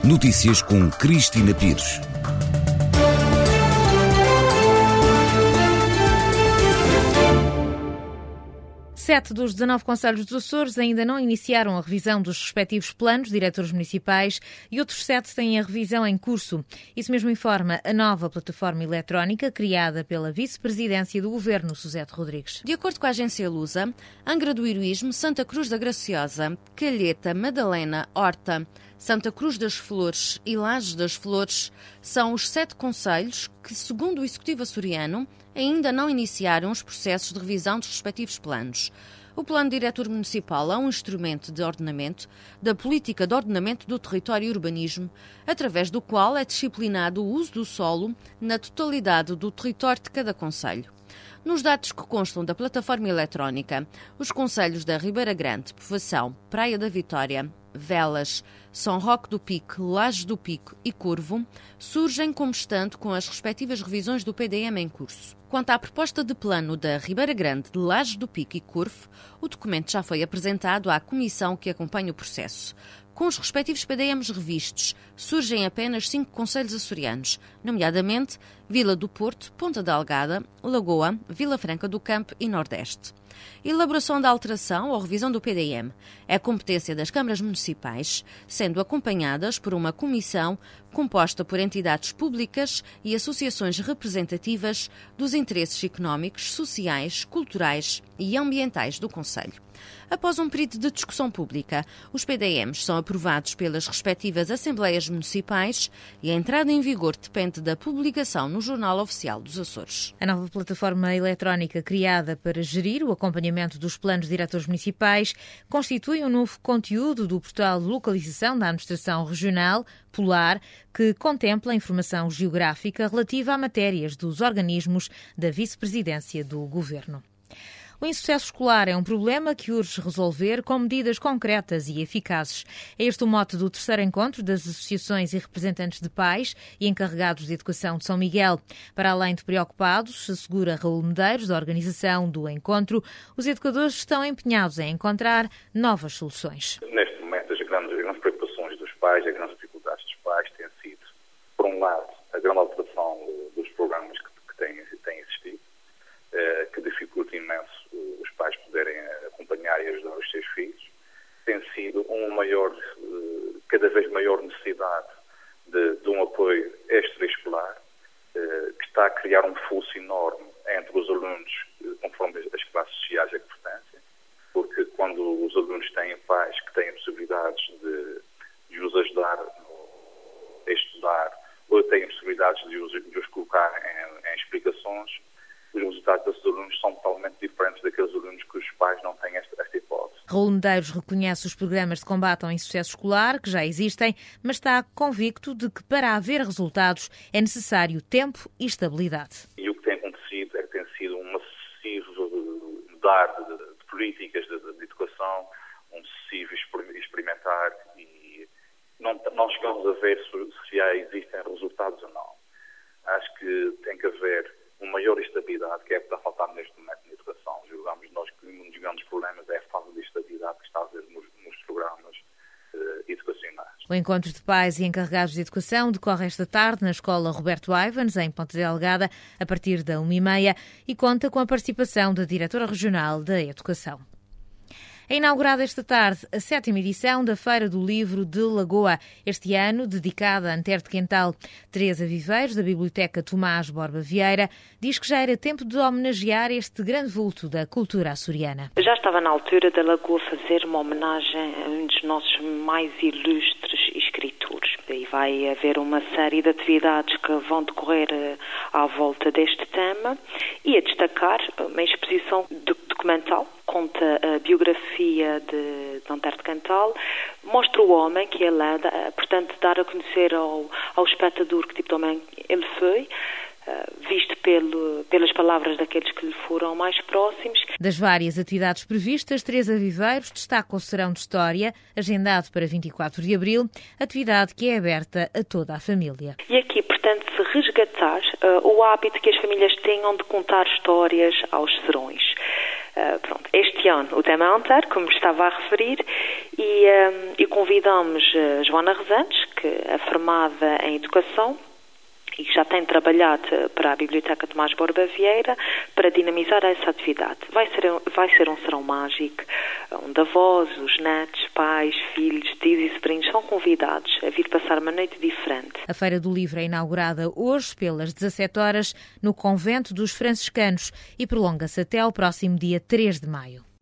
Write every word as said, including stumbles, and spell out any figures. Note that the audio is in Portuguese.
Notícias com Cristina Pires. Sete dos dezanove concelhos dos Açores ainda não iniciaram a revisão dos respectivos planos diretores municipais e outros sete têm a revisão em curso. Isso mesmo informa a nova plataforma eletrónica criada pela Vice-Presidência do Governo, Suzete Rodrigues. De acordo com a agência Lusa, Angra do Heroísmo, Santa Cruz da Graciosa, Calheta, Madalena, Horta, Santa Cruz das Flores e Lajes das Flores são os sete concelhos que, segundo o Executivo açoriano, ainda não iniciaram os processos de revisão dos respectivos planos. O Plano Diretor Municipal é um instrumento de ordenamento da política de ordenamento do território e urbanismo, através do qual é disciplinado o uso do solo na totalidade do território de cada concelho. Nos dados que constam da plataforma eletrónica, os concelhos da Ribeira Grande, Povoação, Praia da Vitória, Velas, São Roque do Pico, Lajes do Pico e Corvo surgem como estando com as respectivas revisões do P D M em curso. Quanto à proposta de plano da Ribeira Grande, de Lajes do Pico e Corvo, o documento já foi apresentado à comissão que acompanha o processo. Com os respectivos P D Ms revistos, surgem apenas cinco concelhos açorianos, nomeadamente Vila do Porto, Ponta Delgada, Lagoa, Vila Franca do Campo e Nordeste. Elaboração da alteração ou revisão do P D M é competência das câmaras municipais, sendo acompanhadas por uma comissão composta por entidades públicas e associações representativas dos interesses económicos, sociais, culturais e ambientais do concelho. Após um período de discussão pública, os P D Ms são aprovados pelas respectivas Assembleias Municipais e a entrada em vigor depende da publicação no Jornal Oficial dos Açores. A nova plataforma eletrónica criada para gerir o acompanhamento dos planos diretores municipais constitui um novo conteúdo do portal de localização da Administração Regional, Polar, que contempla a informação geográfica relativa a matérias dos organismos da Vice-Presidência do Governo. O insucesso escolar é um problema que urge resolver com medidas concretas e eficazes. É este o mote do terceiro encontro das associações e representantes de pais e encarregados de educação de São Miguel. Para além de preocupados, assegura Raul Medeiros, da organização do encontro, os educadores estão empenhados em encontrar novas soluções. Neste momento, as grandes, as grandes preocupações dos pais, as grandes dificuldades dos pais têm sido, por um lado, a grande alteração dos programas que, que têm, têm existido, eh, que dificulta imenso os pais poderem acompanhar e ajudar os seus filhos. Tem sido uma maior, cada vez maior necessidade de, de um apoio extraescolar, que está a criar um fosso enorme entre os alunos, conforme as classes sociais a que pertencem, porque quando os alunos têm pais que têm possibilidades de, de os ajudar a estudar, ou têm possibilidades de os, de os colocar em, em explicações, os resultados desses alunos são totalmente diferentes daqueles alunos que os pais não têm esta, esta hipótese. Raul Medeiros reconhece os programas de combate ao insucesso escolar, que já existem, mas está convicto de que para haver resultados é necessário tempo e estabilidade. E o que tem acontecido é que tem sido um massivo mudar de, de políticas de, de educação, um massivo experimentar e não, não chegamos a ver se, se já existem resultados ou não. Acho que tem que haver uma maior estabilidade, que é o que está faltando neste momento na educação. Julgamos nós que um dos grandes problemas é a falta de estabilidade que está a haver nos, nos programas eh, educacionais. O encontro de pais e encarregados de educação decorre esta tarde na Escola Roberto Ivans, em Ponta Delgada, a partir da uma e meia, e conta com a participação da Diretora Regional da Educação. É inaugurada esta tarde a sétima edição da Feira do Livro de Lagoa, este ano dedicada a Antero de Quental. Teresa Viveiros, da Biblioteca Tomás Borba Vieira, diz que já era tempo de homenagear este grande vulto da cultura açoriana. Já estava na altura da Lagoa fazer uma homenagem a um dos nossos mais ilustres escritores. Daí vai haver uma série de atividades que vão decorrer à volta deste tema e a destacar uma exposição documental, conta a biografia de, de Antero de Quental, mostra o homem que ele é, portanto, dar a conhecer ao, ao espectador que tipo de homem ele foi, visto pelo, pelas palavras daqueles que lhe foram mais próximos. Das várias atividades previstas, Teresa Viveiros destaca o Serão de História, agendado para vinte e quatro de abril, atividade que é aberta a toda a família. E aqui, portanto, se resgatar uh, o hábito que as famílias tenham de contar histórias aos serões. Uh, pronto, este ano o tema é Antar, como estava a referir, e, um, e convidamos a Joana Rezandes, que é formada em Educação e que já tem trabalhado para a Biblioteca Tomás Borba Vieira para dinamizar essa atividade. Vai ser, vai ser um serão mágico, onde avós, os netos, pais, filhos, tios e sobrinhos são convidados a vir passar uma noite diferente. A Feira do Livro é inaugurada hoje pelas dezassete horas no Convento dos Franciscanos e prolonga-se até ao próximo dia três de maio.